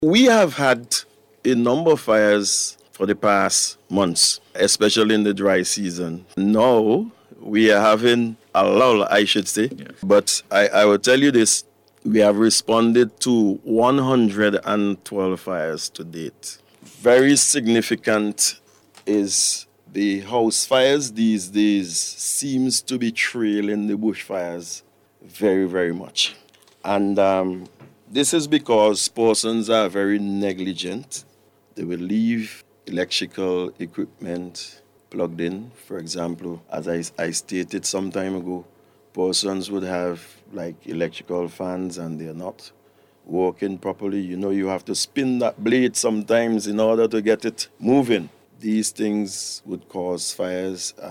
We have had a number of fires for the past months, especially in the dry season. Now we are having a lull, I should say. Yeah. But I will tell you this, we have responded to 112 fires to date. Very significant is the house fires these days seems to be trailing the bushfires very, very much. And this is because persons are very negligent. They will leave electrical equipment plugged in. For example, as I stated some time ago, persons would have like electrical fans and they're not working properly. You have to spin that blade sometimes in order to get it moving. These things would cause fires.